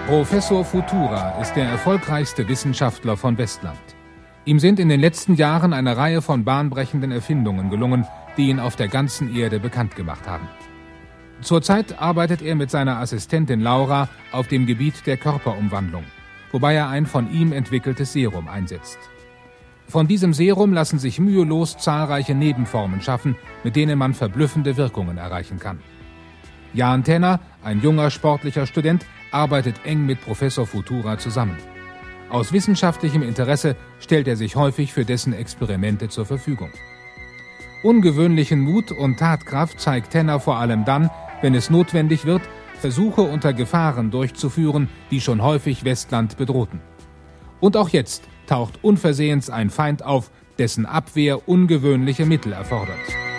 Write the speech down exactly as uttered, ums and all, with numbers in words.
Professor Futura ist der erfolgreichste Wissenschaftler von Westland. Ihm sind in den letzten Jahren eine Reihe von bahnbrechenden Erfindungen gelungen, die ihn auf der ganzen Erde bekannt gemacht haben. Zurzeit arbeitet er mit seiner Assistentin Laura auf dem Gebiet der Körperumwandlung, wobei er ein von ihm entwickeltes Serum einsetzt. Von diesem Serum lassen sich mühelos zahlreiche Nebenformen schaffen, mit denen man verblüffende Wirkungen erreichen kann. Jan Tenner, ein junger sportlicher Student, arbeitet eng mit Professor Futura zusammen. Aus wissenschaftlichem Interesse stellt er sich häufig für dessen Experimente zur Verfügung. Ungewöhnlichen Mut und Tatkraft zeigt Tenner vor allem dann, wenn es notwendig wird, Versuche unter Gefahren durchzuführen, die schon häufig Westland bedrohten. Und auch jetzt taucht unversehens ein Feind auf, dessen Abwehr ungewöhnliche Mittel erfordert.